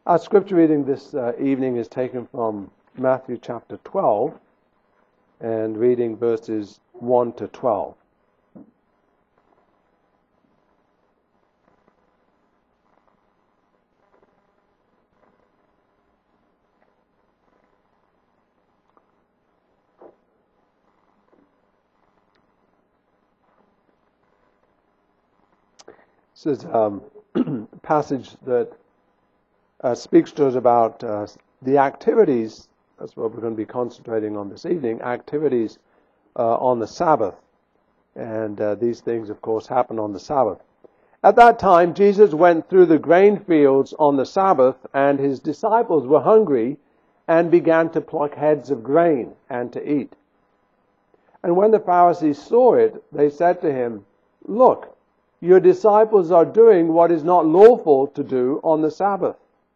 Our scripture reading this evening is taken from Matthew chapter 12 and reading verses 1 to 12. This is a passage that speaks to us about the activities, that's what we're going to be concentrating on this evening, activities on the Sabbath. And these things, of course, happen on the Sabbath. At that time, Jesus went through the grain fields on the Sabbath, and his disciples were hungry and began to pluck heads of grain and to eat. And when the Pharisees saw it, they said to him, "Look, your disciples are doing what is not lawful to do on the Sabbath."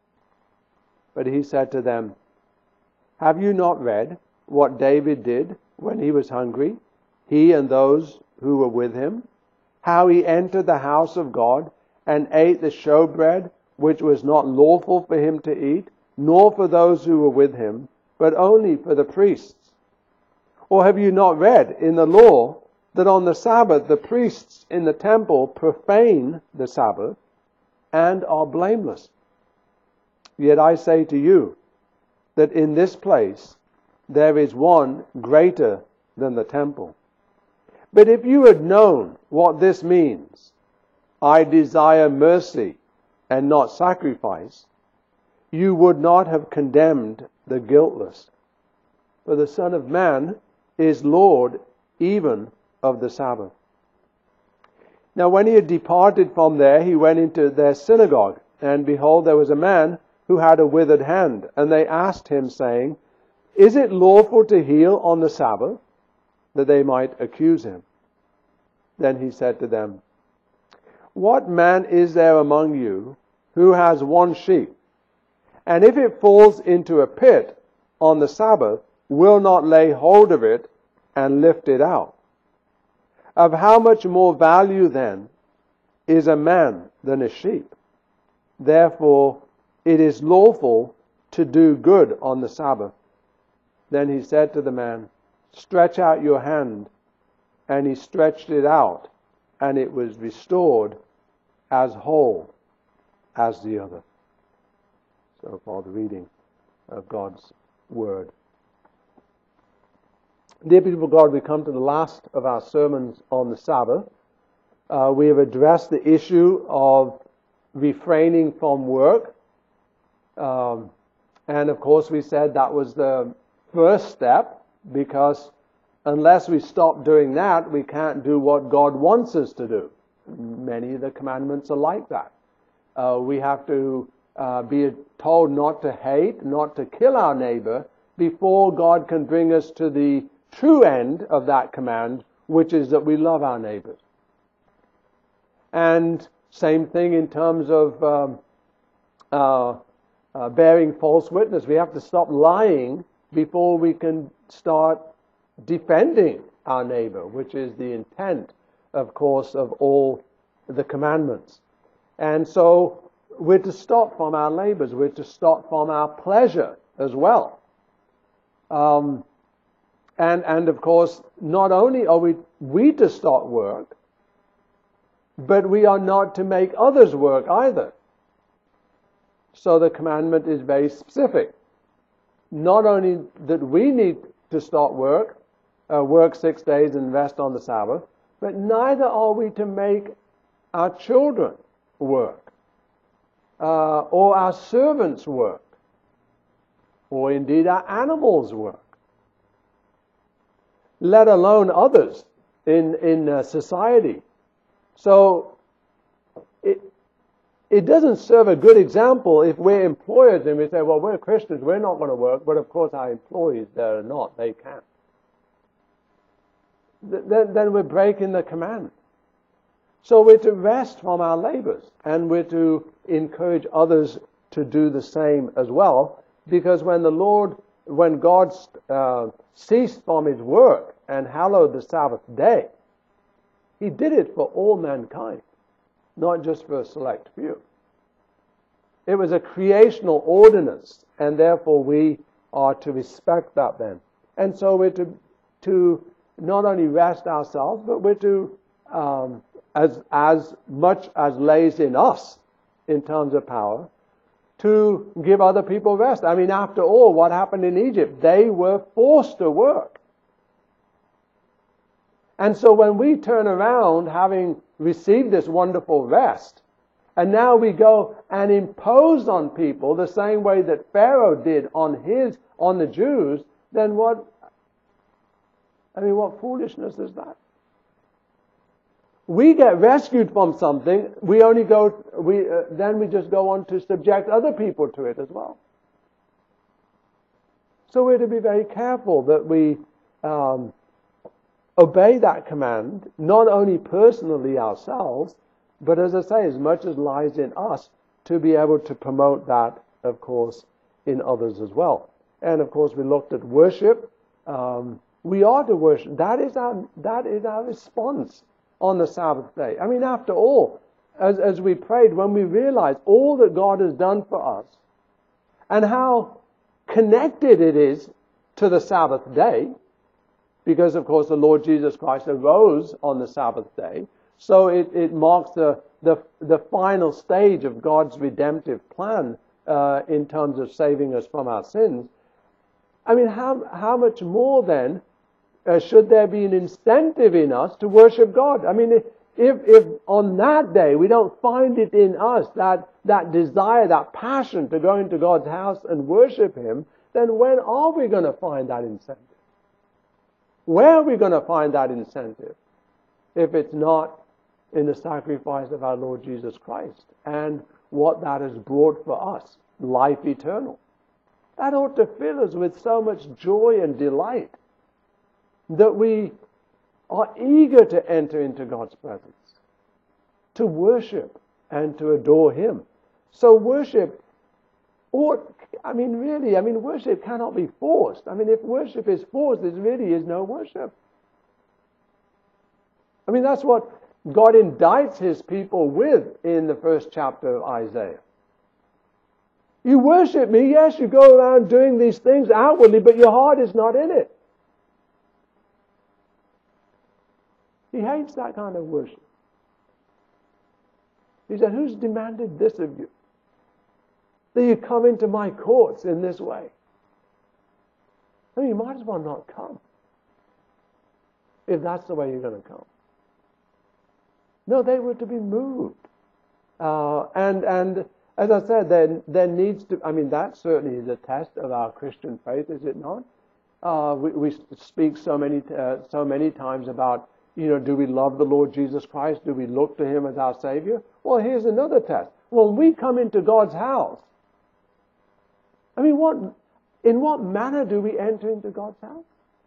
But he said to them, "Have you not read what David did when he was hungry, he and those who were with him? How he entered the house of God and ate the showbread, which was not lawful for him to eat, nor for those who were with him, but only for the priests? Or have you not read in the law that on the Sabbath the priests in the temple profane the Sabbath and are blameless? Yet I say to you that in this place there is one greater than the temple. But if you had known what this means, 'I desire mercy and not sacrifice,' you would not have condemned the guiltless. For the Son of Man is Lord even of the Sabbath." Now when he had departed from there, he went into their synagogue, and behold, there was a man who had a withered hand. And they asked him, saying, "Is it lawful to heal on the Sabbath?" That they might accuse him. Then he said to them, "What man is there among you who has one sheep, and if it falls into a pit on the Sabbath, will not lay hold of it and lift it out? Of how much more value then is a man than a sheep? Therefore it is lawful to do good on the Sabbath." Then he said to the man, "Stretch out your hand." And he stretched it out, and it was restored as whole as the other. So far the reading of God's Word. Dear people of God, we come to the last of our sermons on the Sabbath. We have addressed the issue of refraining from work. And of course we said that was the first step, because unless we stop doing that, we can't do what God wants us to do. Many of the commandments are like that. We have to be told not to hate, not to kill our neighbor, before God can bring us to the true end of that command, which is that we love our neighbors. And same thing in terms of bearing false witness. We have to stop lying before we can start defending our neighbor, which is the intent, of course, of all the commandments. And so we're to stop from our labors. We're to stop from our pleasure as well. And of course, not only are we to stop work, but we are not to make others work either. So the commandment is very specific. Not only that we need to stop work 6 days and rest on the Sabbath, but neither are we to make our children work, or our servants work, or indeed our animals work, let alone others in society. So it doesn't serve a good example if we're employers and we say, well, we're Christians, we're not going to work, but of course our employees, they're not, they can't. Then we're breaking the command. So we're to rest from our labors, and we're to encourage others to do the same as well, because when God ceased from his work and hallowed the Sabbath day, he did it for all mankind, not just for a select few. It was a creational ordinance, and therefore we are to respect that then. And so we're to not only rest ourselves, but we're to, as much as lays in us in terms of power, to give other people rest. I mean, after all, what happened in Egypt? They were forced to work. And so when we turn around, having received this wonderful rest, and now we go and impose on people the same way that Pharaoh did on the Jews, then what foolishness is that? We get rescued from something, then we just go on to subject other people to it as well. So we're to be very careful that we obey that command, not only personally ourselves, but as I say, as much as lies in us, to be able to promote that, of course, in others as well. And of course, we looked at worship. We are to worship. That is our response on the Sabbath day. I mean, after all, as we prayed, when we realized all that God has done for us, and how connected it is to the Sabbath day, because of course the Lord Jesus Christ arose on the Sabbath day, so it marks the final stage of God's redemptive plan in terms of saving us from our sins. I mean, how much more then should there be an incentive in us to worship God? I mean, if on that day we don't find it in us, that desire, that passion to go into God's house and worship Him, then when are we going to find that incentive? Where are we going to find that incentive if it's not in the sacrifice of our Lord Jesus Christ and what that has brought for us, life eternal? That ought to fill us with so much joy and delight that we are eager to enter into God's presence, to worship and to adore Him. So worship worship cannot be forced. I mean, if worship is forced, there really is no worship. I mean, that's what God indicts His people with in the first chapter of Isaiah. You worship me, yes, you go around doing these things outwardly, but your heart is not in it. He hates that kind of worship. He said, who's demanded this of you? That you come into my courts in this way. I mean, you might as well not come, if that's the way you're going to come. No, they were to be moved. And as I said, there needs to, I mean, that certainly is a test of our Christian faith, is it not? We speak so many times about, do we love the Lord Jesus Christ? Do we look to Him as our Savior? Well, here's another test. When we come into God's house, I mean, in what manner do we enter into God's house?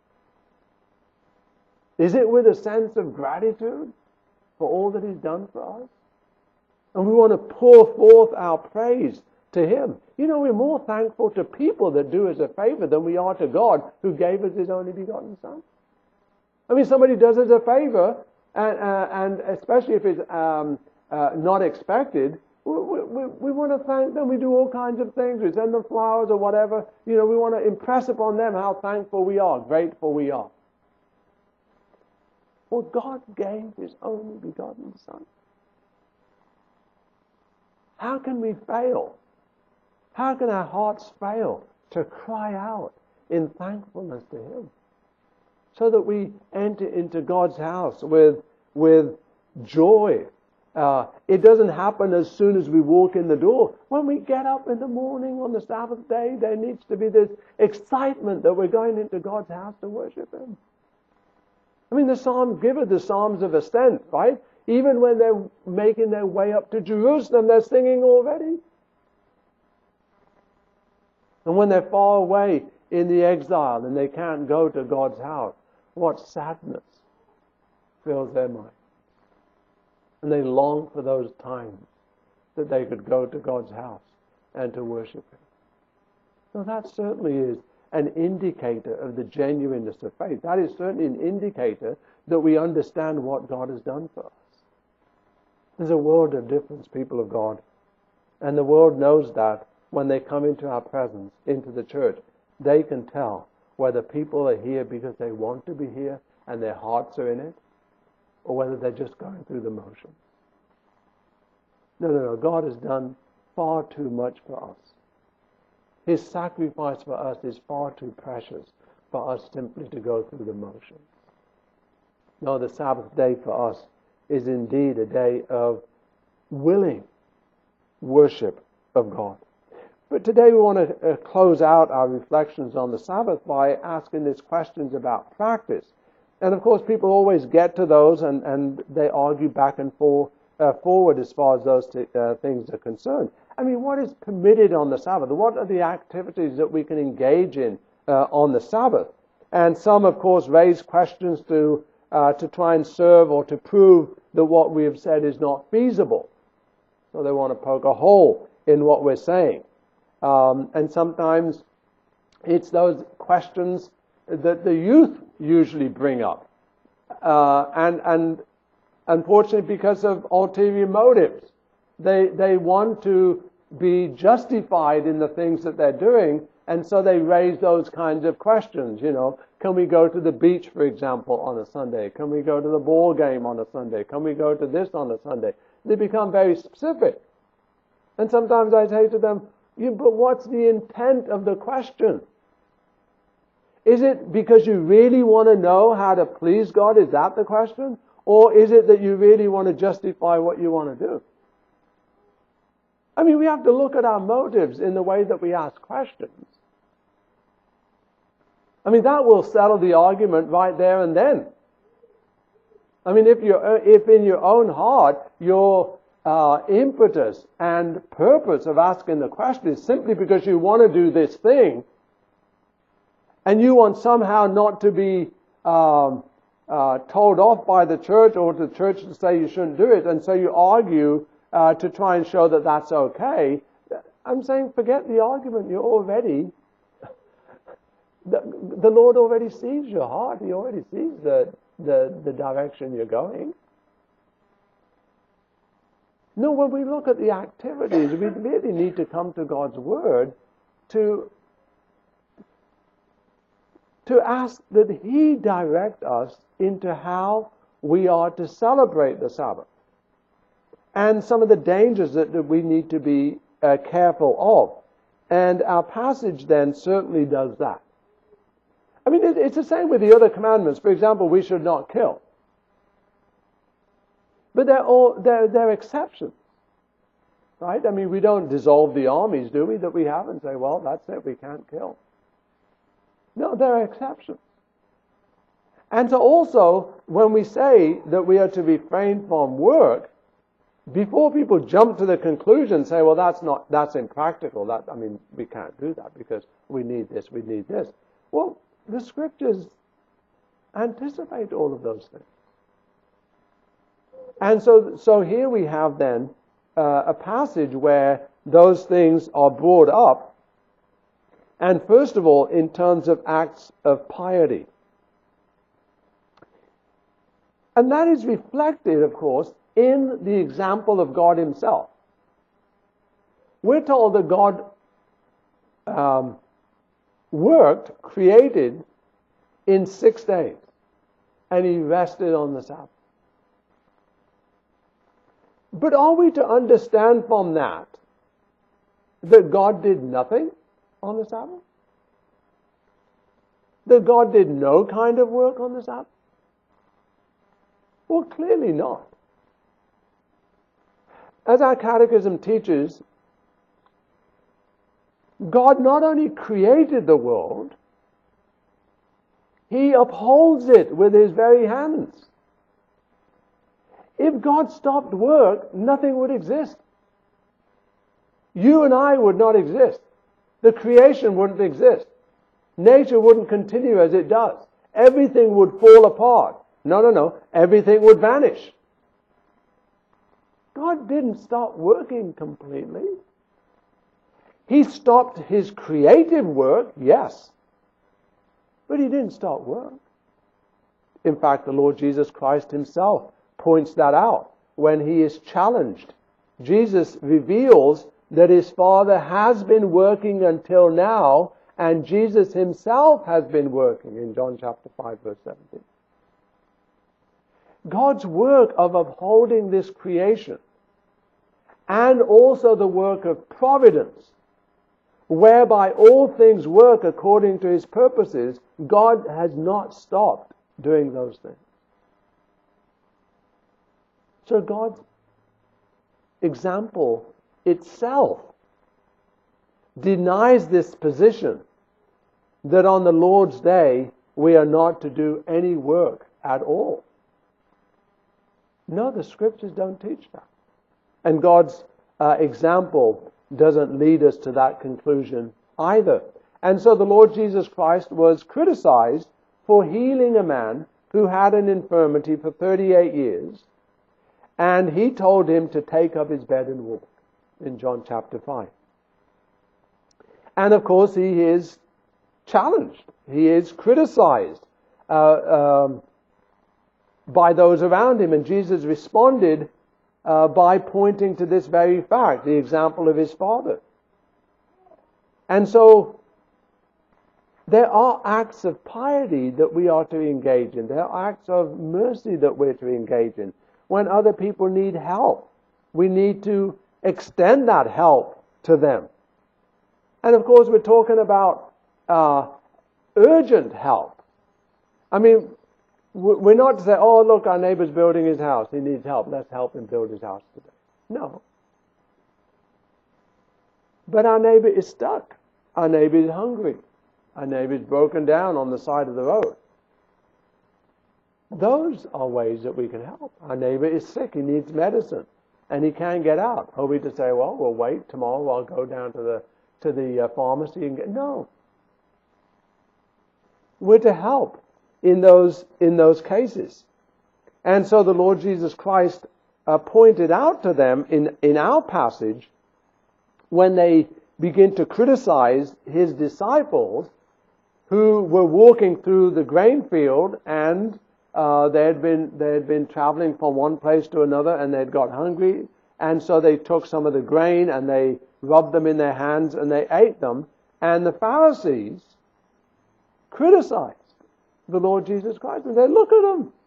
Is it with a sense of gratitude for all that He's done for us? And we want to pour forth our praise to Him. We're more thankful to people that do us a favor than we are to God, who gave us His only begotten Son. I mean, somebody does us a favor, and especially if it's not expected, we want to thank them. We do all kinds of things. We send them flowers or whatever. We want to impress upon them how thankful we are, grateful we are. Well, God gave His only begotten Son. How can we fail? How can our hearts fail to cry out in thankfulness to Him? So that we enter into God's house with joy. It doesn't happen as soon as we walk in the door. When we get up in the morning on the Sabbath day, there needs to be this excitement that we're going into God's house to worship Him. I mean, the Psalms give us the Psalms of Ascent, right? Even when they're making their way up to Jerusalem, they're singing already. And when they're far away in the exile and they can't go to God's house, what sadness fills their mind. And they long for those times that they could go to God's house and to worship Him. So that certainly is an indicator of the genuineness of faith. That is certainly an indicator that we understand what God has done for us. There's a world of difference, people of God. And the world knows that when they come into our presence, into the church, they can tell whether people are here because they want to be here and their hearts are in it, or whether they're just going through the motions. No. God has done far too much for us. His sacrifice for us is far too precious for us simply to go through the motions. No, the Sabbath day for us is indeed a day of willing worship of God. But today we want to close out our reflections on the Sabbath by asking these questions about practice. And of course people always get to those and they argue back and forward as far as those things are concerned. I mean, what is permitted on the Sabbath? What are the activities that we can engage in on the Sabbath? And some, of course, raise questions to try and serve or to prove that what we have said is not feasible. So they want to poke a hole in what we're saying. And sometimes it's those questions that the youth usually bring up. And unfortunately, because of ulterior motives, they want to be justified in the things that they're doing, and so they raise those kinds of questions. Can we go to the beach, for example, on a Sunday? Can we go to the ball game on a Sunday? Can we go to this on a Sunday? They become very specific. And sometimes I say to them, but what's the intent of the question? Is it because you really want to know how to please God? Is that the question? Or is it that you really want to justify what you want to do? I mean, we have to look at our motives in the way that we ask questions. I mean, that will settle the argument right there and then. I mean, if in your own heart your impetus and purpose of asking the question is simply because you want to do this thing, and you want somehow not to be told off by the church or the church to say you shouldn't do it, and so you argue to try and show that that's okay, I'm saying forget the argument. You're already, the Lord already sees your heart. He already sees the direction you're going. No, when we look at the activities, we really need to come to God's Word to ask that He direct us into how we are to celebrate the Sabbath, and some of the dangers that we need to be careful of. And our passage then certainly does that. I mean, it's the same with the other commandments. For example, we should not kill. But they're exceptions, right? I mean, we don't dissolve the armies, do we, that we have and say, well, that's it, we can't kill. No, there are exceptions. And so also, when we say that we are to refrain from work, before people jump to the conclusion, say, well, that's impractical. We can't do that because we need this, we need this. Well, the Scriptures anticipate all of those things. And so here we have then a passage where those things are brought up. And first of all, in terms of acts of piety. And that is reflected, of course, in the example of God Himself. We're told that God created in 6 days, and He rested on the Sabbath. But are we to understand from that God did nothing on the Sabbath? That God did no kind of work on the Sabbath? Well, clearly not. As our catechism teaches, God not only created the world, He upholds it with His very hands. If God stopped work, nothing would exist. You and I would not exist. The creation wouldn't exist. Nature wouldn't continue as it does. Everything would fall apart. No. Everything would vanish. God didn't stop working completely. He stopped His creative work, yes, but He didn't stop work. In fact, the Lord Jesus Christ Himself points that out when He is challenged. Jesus reveals that his Father has been working until now, and Jesus himself has been working in John chapter 5 verse 17. God's work of upholding this creation, and also the work of providence, whereby all things work according to his purposes, God has not stopped doing those things. So God's example itself denies this position that on the Lord's day we are not to do any work at all. No, the scriptures don't teach that. And God's example doesn't lead us to that conclusion either. And so the Lord Jesus Christ was criticized for healing a man who had an infirmity for 38 years, and he told him to take up his bed and walk in John chapter 5. And of course he is challenged. He is criticized by those around him. And Jesus responded by pointing to this very fact, the example of his Father. And so there are acts of piety that we are to engage in. There are acts of mercy that we're to engage in. When other people need help, we need to extend that help to them. And of course we're talking about urgent help. I mean, we're not to say, oh, look, our neighbor's building his house. He needs help. Let's help him build his house today. No. But our neighbor is stuck. Our neighbor is hungry. Our neighbor is broken down on the side of the road. Those are ways that we can help. Our neighbor is sick. He needs medicine. And he can't get out. Are we to say, well, we'll wait tomorrow. I'll go down to the pharmacy and get... No. We're to help in those cases. And so the Lord Jesus Christ pointed out to them in our passage, when they begin to criticize his disciples who were walking through the grain field, and they had been traveling from one place to another, and they'd got hungry, and so they took some of the grain and they rubbed them in their hands and they ate them. And the Pharisees criticized the Lord Jesus Christ and said, look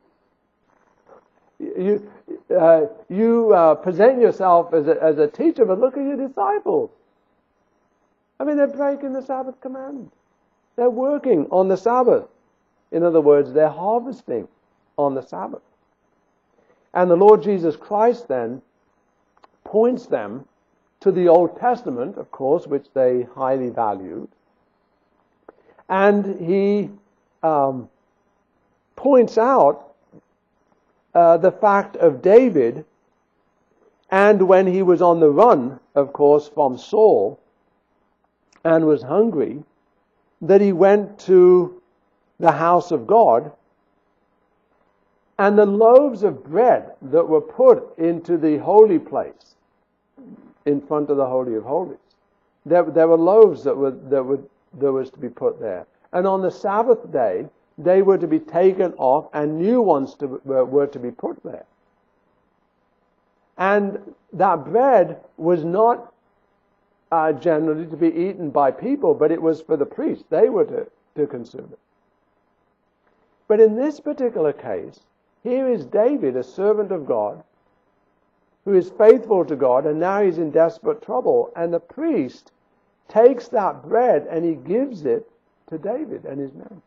at them. You present yourself as a teacher, but look at your disciples. I mean, they're breaking the Sabbath commandment. They're working on the Sabbath. In other words, they're harvesting on the Sabbath. And the Lord Jesus Christ then points them to the Old Testament, of course, which they highly valued. And he points out the fact of David, and when he was on the run, of course, from Saul, and was hungry, that he went to the house of God, and the loaves of bread that were put into the holy place, in front of the Holy of Holies, there were loaves that was to be put there. And on the Sabbath day, they were to be taken off, and new ones were to be put there. And that bread was not generally to be eaten by people, but it was for the priests. They were to consume it. But in this particular case, here is David, a servant of God, who is faithful to God, and now he's in desperate trouble. And the priest takes that bread and he gives it to David and his men.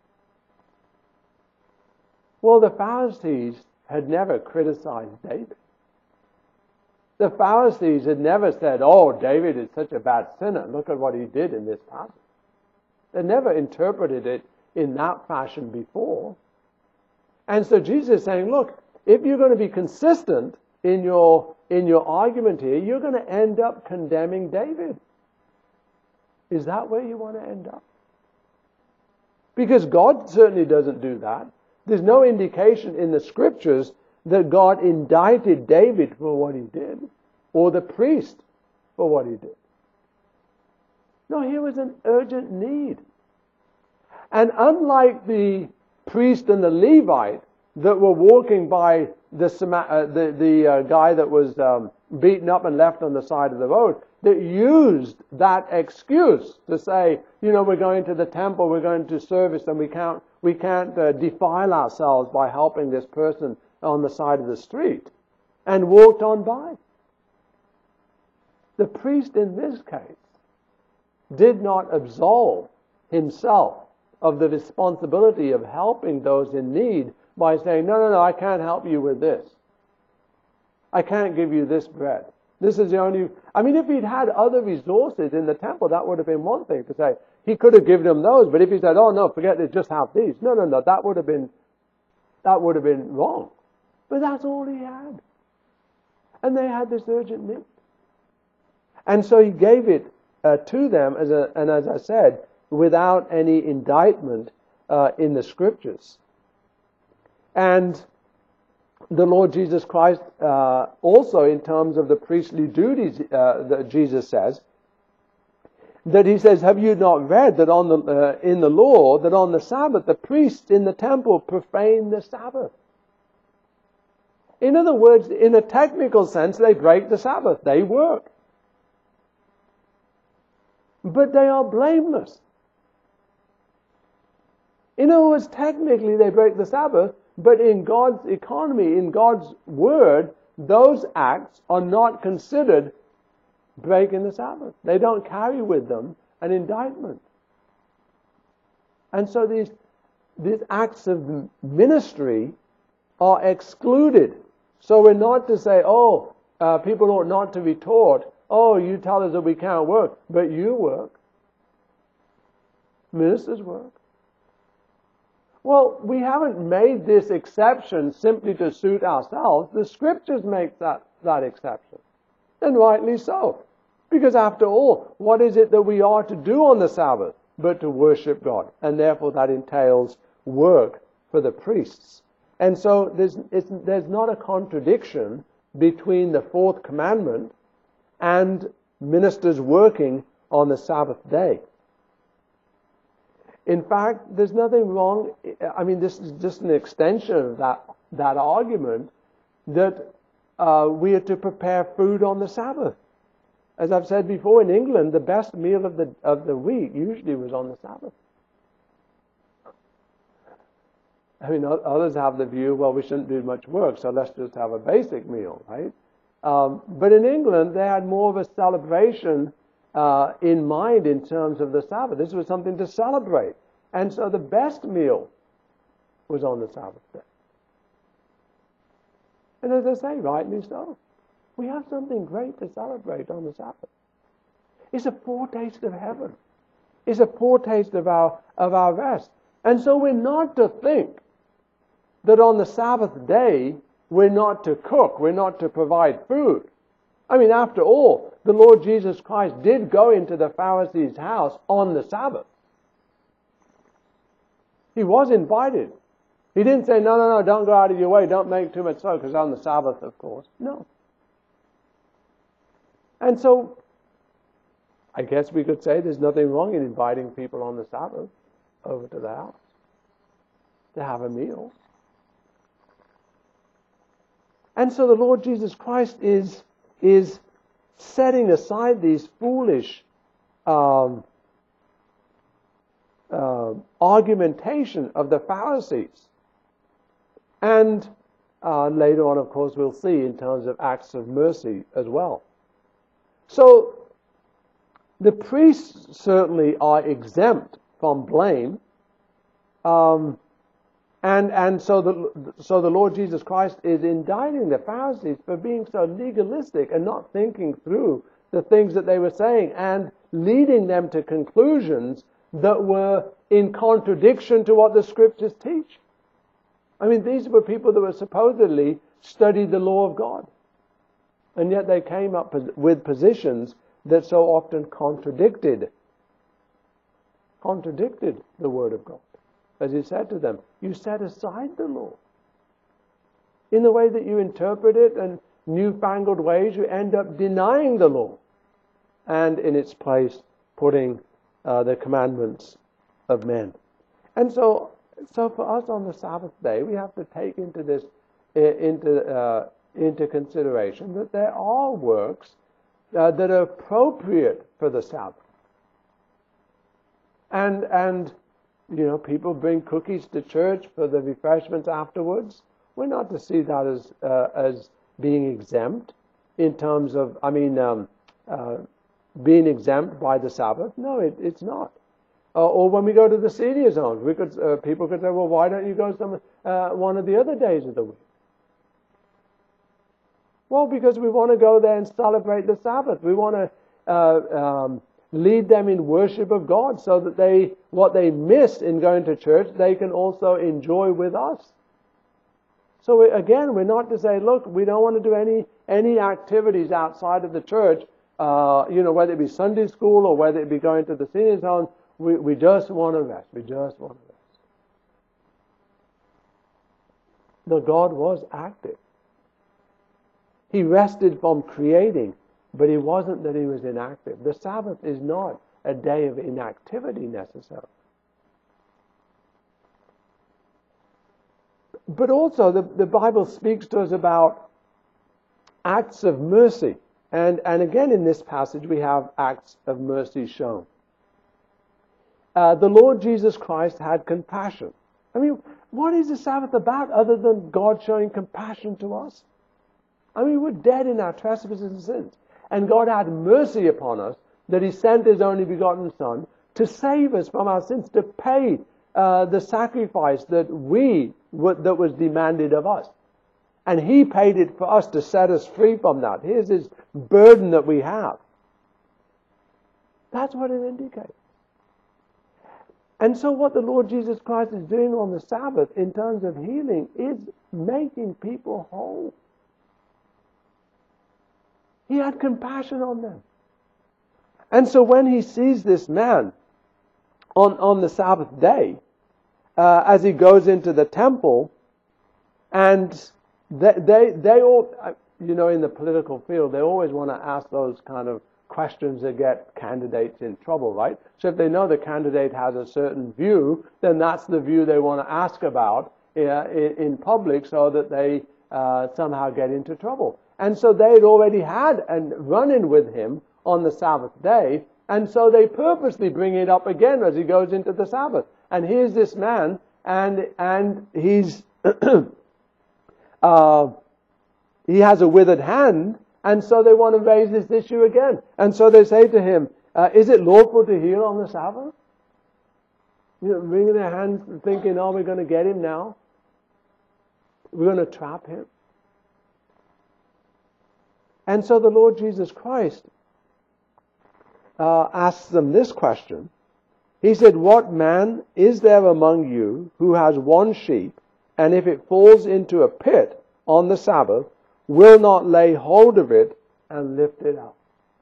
Well, the Pharisees had never criticized David. The Pharisees had never said, oh, David is such a bad sinner. Look at what he did in this passage. They never interpreted it in that fashion before. And so Jesus is saying, look, if you're going to be consistent in your argument here, you're going to end up condemning David. Is that where you want to end up? Because God certainly doesn't do that. There's no indication in the scriptures that God indicted David for what he did, or the priest for what he did. No, here was an urgent need. And unlike the priest and the Levite that were walking by the guy that was beaten up and left on the side of the road, that used that excuse to say, we're going to the temple, we're going to service, and we can't defile ourselves by helping this person on the side of the street, and walked on by. The priest in this case did not absolve himself of the responsibility of helping those in need by saying, no, I can't help you with this. I can't give you this bread. This is the only... if he'd had other resources in the temple, that would have been one thing to say. He could have given them those, but if he said, oh no, forget it, just have these. No, that would have been wrong. But that's all he had. And they had this urgent need. And so he gave it to them, and as I said, without any indictment in the Scriptures. And the Lord Jesus Christ also, in terms of the priestly duties that Jesus says, that he says, have you not read that in the law that on the Sabbath the priests in the temple profane the Sabbath? In other words, in a technical sense, they break the Sabbath. They work. But they are blameless. In other words, technically they break the Sabbath, but in God's economy, in God's word, those acts are not considered breaking the Sabbath. They don't carry with them an indictment. And so these acts of ministry are excluded. So we're not to say, people ought not to retort, you tell us that we can't work, but you work. Ministers work. Well, we haven't made this exception simply to suit ourselves. The Scriptures make that exception. And rightly so. Because after all, what is it that we are to do on the Sabbath but to worship God? And therefore that entails work for the priests. And so there's not a contradiction between the fourth commandment and ministers working on the Sabbath day. In fact, there's nothing wrong. This is just an extension of that argument that we are to prepare food on the Sabbath. As I've said before, in England, the best meal of the week usually was on the Sabbath. Others have the view, well, we shouldn't do much work, so let's just have a basic meal, right? But in England, they had more of a celebration in mind in terms of the Sabbath. This was something to celebrate. And so the best meal was on the Sabbath day. And as I say, rightly so. We have something great to celebrate on the Sabbath. It's a foretaste of heaven. It's a foretaste of our rest. And so we're not to think that on the Sabbath day we're not to cook, we're not to provide food. After all, the Lord Jesus Christ did go into the Pharisees' house on the Sabbath. He was invited. He didn't say, no, don't go out of your way, don't make too much smoke, because on the Sabbath, of course. No. And so, I guess we could say there's nothing wrong in inviting people on the Sabbath over to the house to have a meal. And so the Lord Jesus Christ is setting aside these foolish argumentation of the Pharisees. And later on, of course, we'll see in terms of acts of mercy as well. So the priests certainly are exempt from blame. And so the Lord Jesus Christ is indicting the Pharisees for being so legalistic and not thinking through the things that they were saying and leading them to conclusions that were in contradiction to what the Scriptures teach. These were people that were supposedly studied the law of God. And yet they came up with positions that so often contradicted the Word of God. As he said to them, you set aside the law. In the way that you interpret it and newfangled ways, you end up denying the law. And in its place, putting the commandments of men. And so for us on the Sabbath day, we have to take into into consideration that there are works that are appropriate for the Sabbath. And people bring cookies to church for the refreshments afterwards. We're not to see that as being exempt in terms of, being exempt by the Sabbath. No, it's not. Or when we go to the senior zones, people could say, well, why don't you go some one of the other days of the week? Well, because we want to go there and celebrate the Sabbath. We want to lead them in worship of God so that what they miss in going to church, they can also enjoy with us. So again, we're not to say, look, we don't want to do any activities outside of the church, whether it be Sunday school or whether it be going to the senior zone. We just want to rest. We just want to rest. No, God was active. He rested from creating, but it wasn't that he was inactive. The Sabbath is not a day of inactivity necessarily. But also the Bible speaks to us about acts of mercy. And again in this passage we have acts of mercy shown. The Lord Jesus Christ had compassion. I mean, what is the Sabbath about other than God showing compassion to us? I mean, we're dead in our trespasses and sins. And God had mercy upon us that he sent his only begotten Son to save us from our sins, to pay the sacrifice that was demanded of us. And he paid it for us to set us free from that. Here's this burden that we have. That's what it indicates. And so what the Lord Jesus Christ is doing on the Sabbath in terms of healing is making people whole. He had compassion on them. And so when he sees this man on the Sabbath day, as he goes into the temple, and they all, in the political field, they always want to ask those kind of questions that get candidates in trouble, right? So if they know the candidate has a certain view, then that's the view they want to ask about in public so that they somehow get into trouble. And so they had already had a run-in with him on the Sabbath day, and so they purposely bring it up again as he goes into the Sabbath. And here's this man, and he's he has a withered hand, and so they want to raise this issue again. And so they say to him, is it lawful to heal on the Sabbath? Wringing their hands thinking, oh, we're going to get him now. We're going to trap him. And so the Lord Jesus Christ asks them this question. He said, what man is there among you who has one sheep, and if it falls into a pit on the Sabbath, will not lay hold of it and lift it up?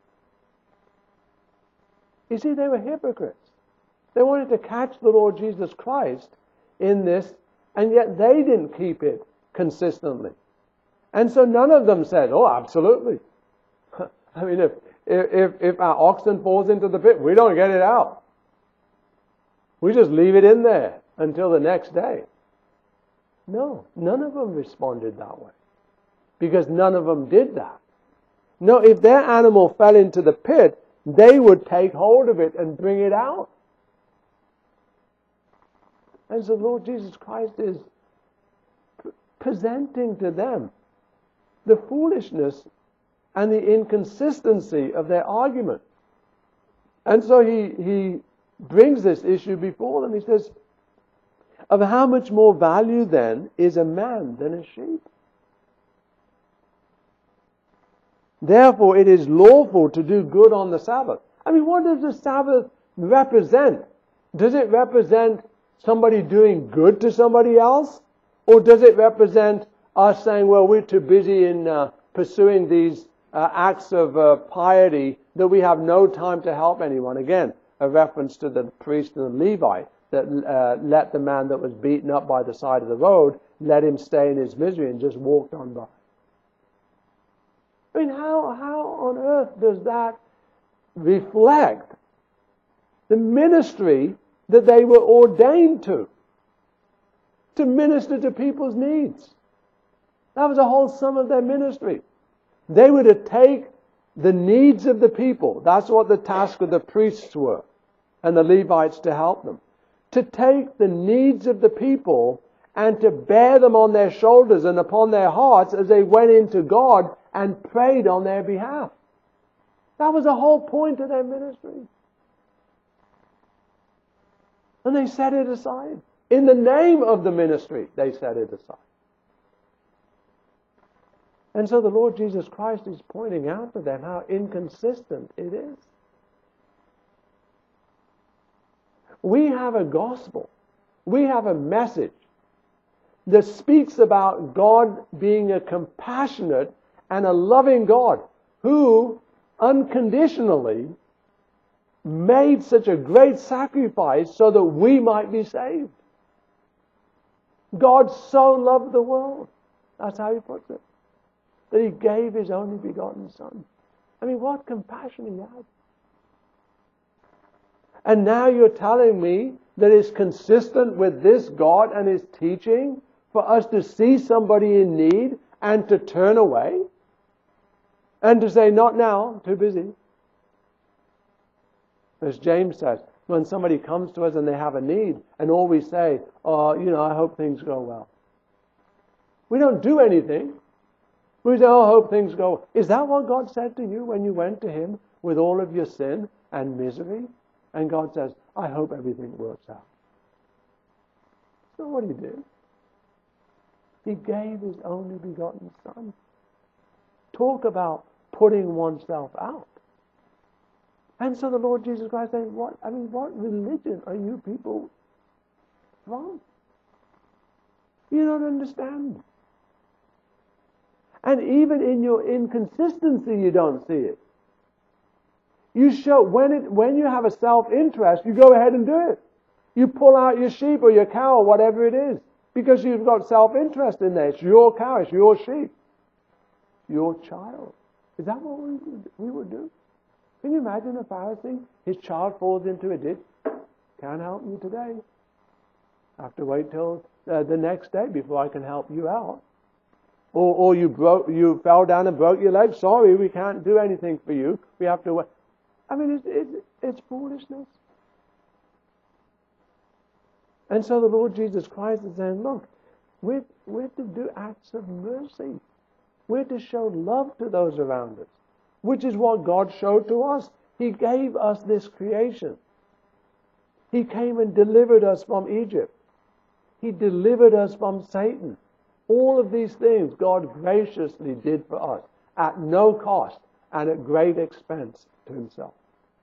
You see, they were hypocrites. They wanted to catch the Lord Jesus Christ in this, and yet they didn't keep it consistently. And so none of them said, oh, absolutely. I mean, if our oxen falls into the pit, we don't get it out. We just leave it in there until the next day. No, none of them responded that way. Because none of them did that. No, if their animal fell into the pit, they would take hold of it and bring it out. And so Lord Jesus Christ is presenting to them the foolishness and the inconsistency of their argument. And so he brings this issue before them. He says, of how much more value then is a man than a sheep? Therefore it is lawful to do good on the Sabbath. I mean, what does the Sabbath represent? Does it represent somebody doing good to somebody else? Or does it represent us saying, well, we're too busy in pursuing these acts of piety that we have no time to help anyone? Again, a reference to the priest and the Levite that let the man that was beaten up by the side of the road, let him stay in his misery and just walked on by. I mean, how on earth does that reflect the ministry that they were ordained to minister to people's needs? That was the whole sum of their ministry. They were to take the needs of the people. That's what the task of the priests were, and the Levites to help them. To take the needs of the people and to bear them on their shoulders and upon their hearts as they went into God and prayed on their behalf. That was the whole point of their ministry. And they set it aside. In the name of the ministry, they set it aside. And so the Lord Jesus Christ is pointing out to them how inconsistent it is. We have a gospel. We have a message that speaks about God being a compassionate and a loving God who unconditionally made such a great sacrifice so that we might be saved. God so loved the world. That's how he puts it. That he gave his only begotten Son. I mean, what compassion he had. And now you're telling me that it's consistent with this God and his teaching for us to see somebody in need and to turn away? And to say, not now, too busy. As James says, when somebody comes to us and they have a need, and all we say, I hope things go well. We don't do anything. We say, I hope things go well. Is that what God said to you when you went to him with all of your sin and misery? And God says, I hope everything works out. That's not what he did. He gave his only begotten Son. Talk about putting oneself out. And so the Lord Jesus Christ said, what religion are you people from? You don't understand. And even in your inconsistency, you don't see it. You show, when you have a self-interest, you go ahead and do it. You pull out your sheep or your cow or whatever it is. Because you've got self-interest in there. It's your cow, it's your sheep. Your child. Is that what we would do? Can you imagine a Pharisee? His child falls into a ditch. Can't help you today. I have to wait till the next day before I can help you out. Or you fell down and broke your leg. Sorry, we can't do anything for you. We have to wait. I mean, it's foolishness. And so the Lord Jesus Christ is saying, look, we're to do acts of mercy. We're to show love to those around us, which is what God showed to us. He gave us this creation. He came and delivered us from Egypt. He delivered us from Satan. All of these things God graciously did for us at no cost and at great expense to himself.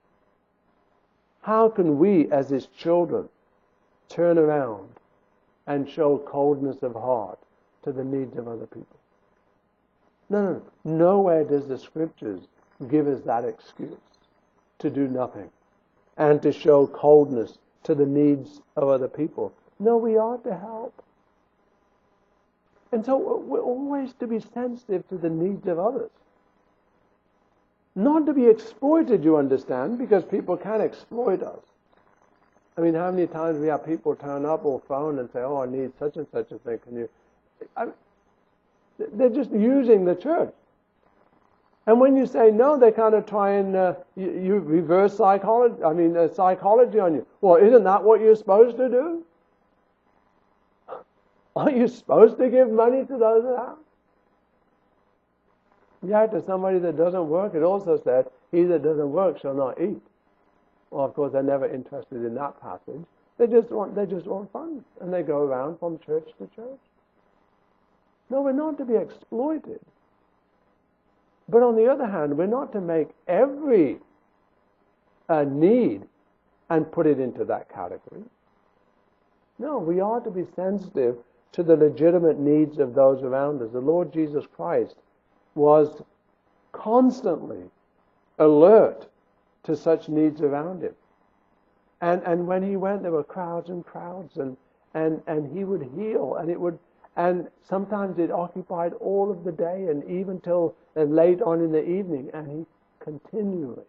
How can we, as his children, turn around and show coldness of heart to the needs of other people? No. Nowhere does the Scriptures give us that excuse to do nothing and to show coldness to the needs of other people. No, we are to help. And so we're always to be sensitive to the needs of others. Not to be exploited, you understand, because people can exploit us. I mean, how many times we have people turn up or phone and say, I need such and such a thing. Can you... They're just using the church. And when you say no, they kind of try and you reverse psychology on you. Well, isn't that what you're supposed to do? Aren't you supposed to give money to those that have? Yeah, to somebody that doesn't work, it also said, he that doesn't work shall not eat. Well, of course, they're never interested in that passage. They just want funds. And they go around from church to church. No, we're not to be exploited. But on the other hand, we're not to make every need and put it into that category. No, we are to be sensitive to the legitimate needs of those around us. The Lord Jesus Christ was constantly alert to such needs around him. And when he went, there were crowds and crowds, and he would heal, and sometimes it occupied all of the day and even till late on in the evening, and he continually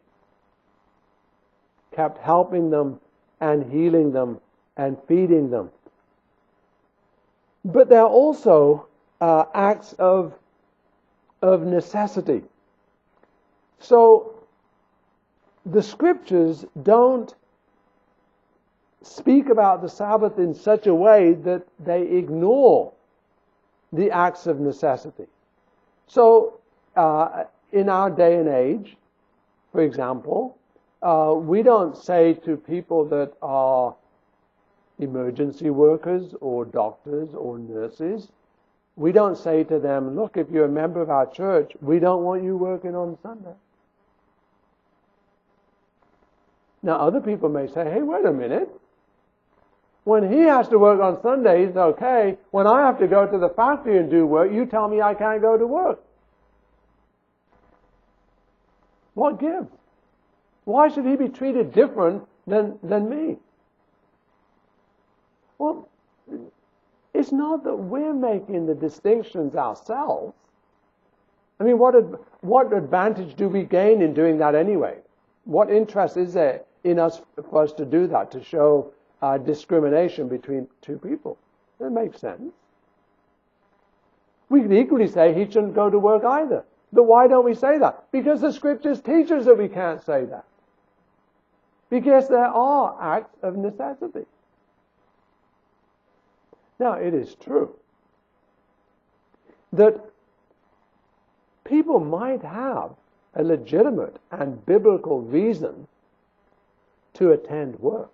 kept helping them and healing them and feeding them. But there also acts of necessity. So the Scriptures don't speak about the Sabbath in such a way that they ignore the acts of necessity. So in our day and age, for example, we don't say to people that are emergency workers or doctors or nurses, we don't say to them, look, if you're a member of our church, we don't want you working on Sunday. Now other people may say, hey, wait a minute. When he has to work on Sunday, it's okay. When I have to go to the factory and do work, you tell me I can't go to work. What gives? Why should he be treated different than me? Well, it's not that we're making the distinctions ourselves. I mean, what advantage do we gain in doing that anyway? What interest is there in us for us to do that, to show discrimination between two people? That makes sense. We could equally say he shouldn't go to work either. But why don't we say that? Because the Scriptures teach us that we can't say that. Because there are acts of necessity. Now, it is true that people might have a legitimate and biblical reason to attend work.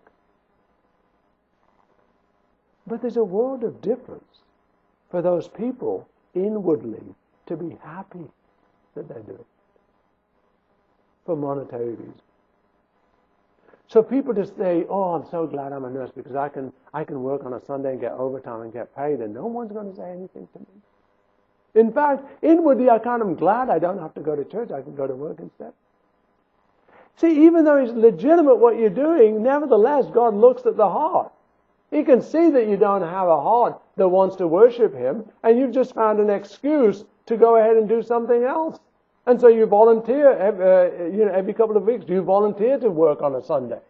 But there's a world of difference for those people inwardly to be happy that they're doing it for monetary reasons. So people just say, oh, I'm so glad I'm a nurse because I can work on a Sunday and get overtime and get paid and no one's going to say anything to me. In fact, inwardly I kind of glad I don't have to go to church. I can go to work instead. See, even though it's legitimate what you're doing, nevertheless, God looks at the heart. He can see that you don't have a heart that wants to worship Him, and you've just found an excuse to go ahead and do something else. And so you volunteer every couple of weeks. You volunteer to work on a Sunday.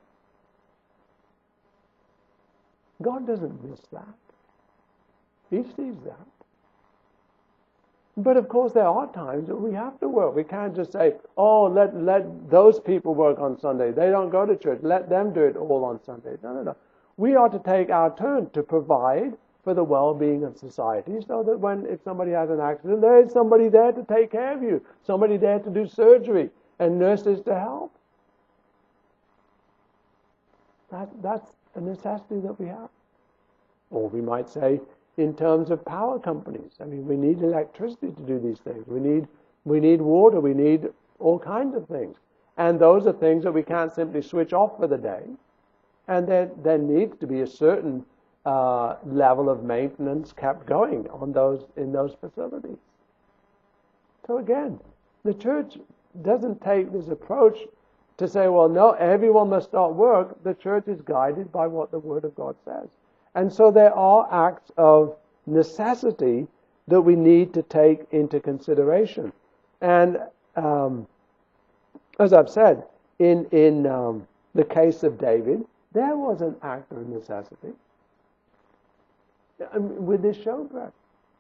God doesn't miss that. He sees that. But of course there are times that we have to work. We can't just say, oh, let those people work on Sunday. They don't go to church. Let them do it all on Sunday. No. We are to take our turn to provide for the well-being of society so that if somebody has an accident, there is somebody there to take care of you, somebody there to do surgery, and nurses to help. That's a necessity that we have. Or we might say, in terms of power companies, I mean, we need electricity to do these things. We need water. We need all kinds of things. And those are things that we can't simply switch off for the day. And there needs to be a certain level of maintenance kept going in those facilities. So again, the church doesn't take this approach to say, well, no, everyone must start work. The church is guided by what the Word of God says. And so there are acts of necessity that we need to take into consideration. And as I've said, in the case of David, there was an act of necessity with his showbread.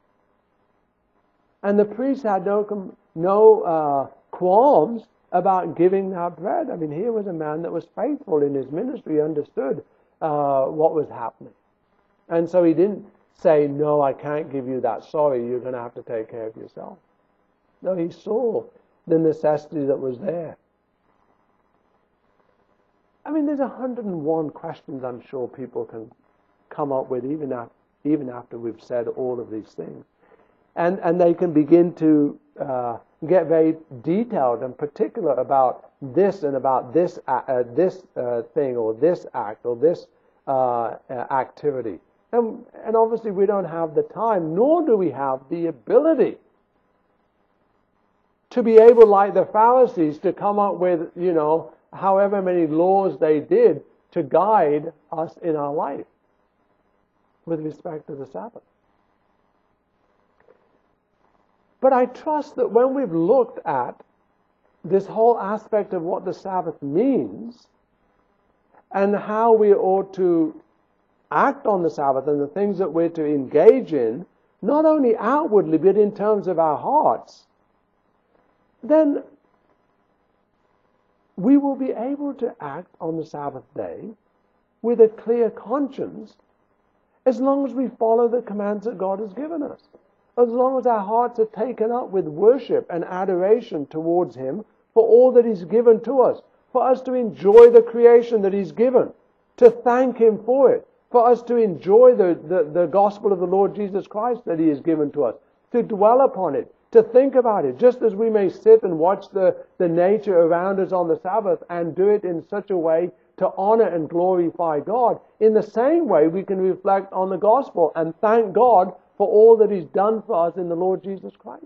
And the priest had no qualms about giving that bread. I mean, here was a man that was faithful in his ministry, understood what was happening. And so he didn't say, no, I can't give you that. Sorry, you're going to have to take care of yourself. No, he saw the necessity that was there. I mean, there's 101 questions I'm sure people can come up with even after we've said all of these things. And they can begin to get very detailed and particular about this and about this thing or this act or this activity. And obviously we don't have the time, nor do we have the ability to be able, like the Pharisees, to come up with, however many laws they did to guide us in our life with respect to the Sabbath. But I trust that when we've looked at this whole aspect of what the Sabbath means and how we ought to act on the Sabbath and the things that we're to engage in not only outwardly, but in terms of our hearts, then we will be able to act on the Sabbath day with a clear conscience, as long as we follow the commands that God has given us. As long as our hearts are taken up with worship and adoration towards Him for all that He's given to us, for us to enjoy the creation that He's given, to thank Him for it, for us to enjoy the gospel of the Lord Jesus Christ that He has given to us, to dwell upon it, to think about it, just as we may sit and watch the nature around us on the Sabbath and do it in such a way to honor and glorify God. In the same way, we can reflect on the gospel and thank God for all that He's done for us in the Lord Jesus Christ.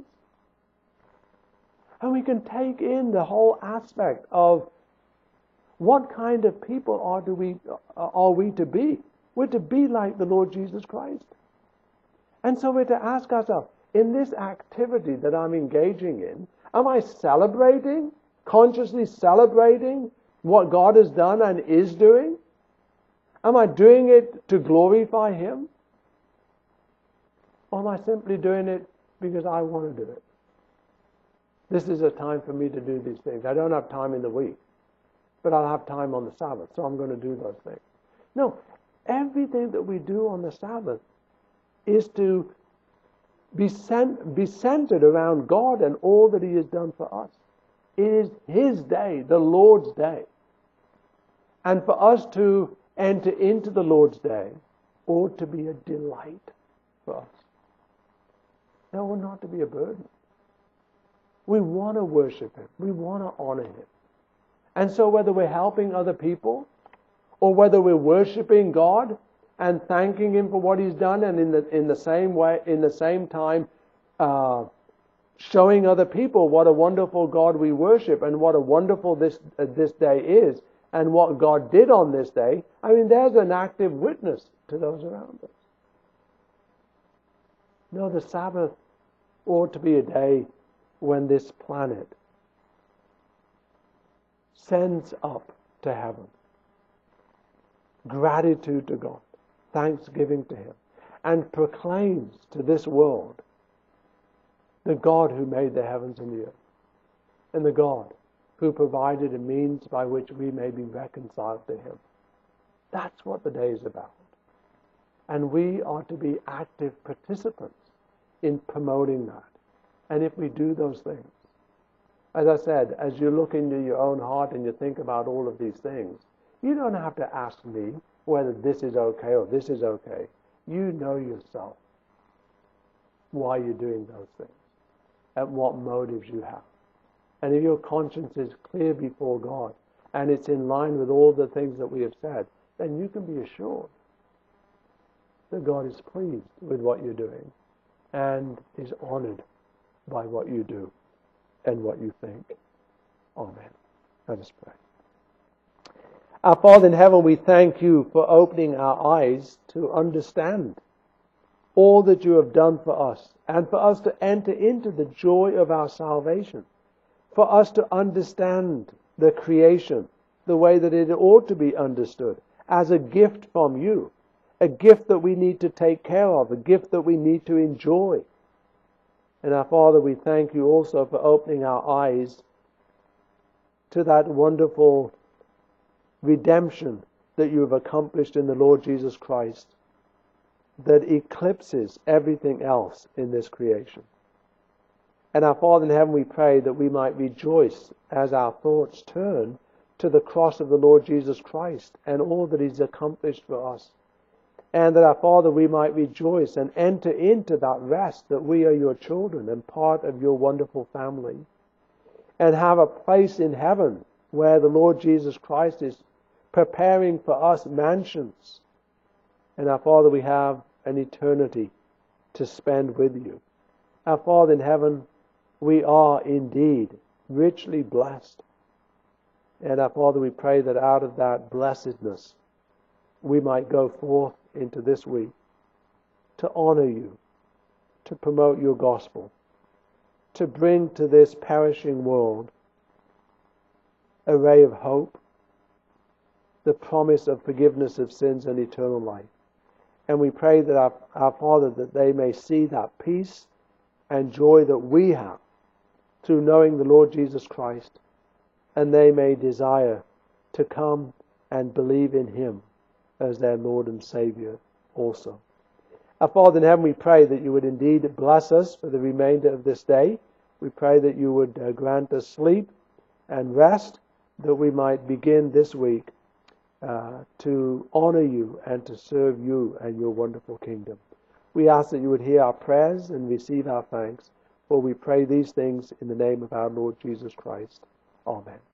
And we can take in the whole aspect of what kind of people are we to be. We're to be like the Lord Jesus Christ. And so we're to ask ourselves, in this activity that I'm engaging in, am I celebrating, consciously celebrating what God has done and is doing? Am I doing it to glorify Him? Or am I simply doing it because I want to do it? This is a time for me to do these things. I don't have time in the week, but I'll have time on the Sabbath, so I'm going to do those things. No, everything that we do on the Sabbath is to be centered around God and all that He has done for us. It is His day, the Lord's day. And for us to enter into the Lord's day ought to be a delight for us. It ought not to be a burden. We want to worship Him. We want to honor Him. And so whether we're helping other people, or whether we're worshiping God and thanking Him for what He's done, and in the same way, in the same time, showing other people what a wonderful God we worship and what a wonderful this day is, and what God did on this day. I mean, there's an active witness to those around us. No, the Sabbath ought to be a day when this planet sends up to heaven gratitude to God, thanksgiving to Him, and proclaims to this world the God who made the heavens and the earth, and the God who provided a means by which we may be reconciled to Him. That's what the day is about. And we are to be active participants in promoting that. And if we do those things, as I said, as you look into your own heart and you think about all of these things, you don't have to ask me whether this is okay or this is okay. You know yourself why you're doing those things and what motives you have. And if your conscience is clear before God and it's in line with all the things that we have said, then you can be assured that God is pleased with what you're doing and is honored by what you do and what you think. Amen. Let us pray. Our Father in heaven, we thank You for opening our eyes to understand all that You have done for us, and for us to enter into the joy of our salvation, for us to understand the creation the way that it ought to be understood, as a gift from You, a gift that we need to take care of, a gift that we need to enjoy. And our Father, we thank You also for opening our eyes to that wonderful redemption that You have accomplished in the Lord Jesus Christ, that eclipses everything else in this creation. And our Father in heaven, we pray that we might rejoice as our thoughts turn to the cross of the Lord Jesus Christ and all that He's accomplished for us. And that our Father, we might rejoice and enter into that rest that we are Your children and part of Your wonderful family, and have a place in heaven where the Lord Jesus Christ is preparing for us mansions. And our Father, we have an eternity to spend with You. Our Father in heaven, we are indeed richly blessed. And our Father, we pray that out of that blessedness we might go forth into this week to honor You, to promote Your gospel, to bring to this perishing world a ray of hope, the promise of forgiveness of sins and eternal life, And we pray that our Father, that they may see that peace and joy that we have through knowing the Lord Jesus Christ, and they may desire to come and believe in Him as their Lord and Savior also. Our Father in heaven, we pray that you would indeed bless us for the remainder of this day. We pray that you would grant us sleep and rest, that we might begin this week to honor you and to serve you and your wonderful kingdom. We ask that you would hear our prayers and receive our thanks, for we pray these things in the name of our Lord Jesus Christ. Amen.